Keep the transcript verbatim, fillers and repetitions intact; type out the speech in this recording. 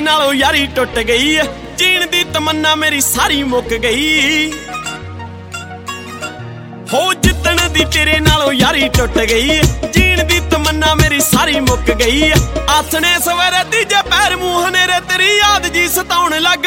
नालों यारी टुट गई, जीण दी तमन्ना मेरी सारी मुक गई। हो जितण दी तेरे नालों यारी टुट गई, जीण दी तमन्ना मेरी सारी मुक गई। आसने सवेरे तीजे पैर मुंह हनेरे तेरी याद जी सताउण लग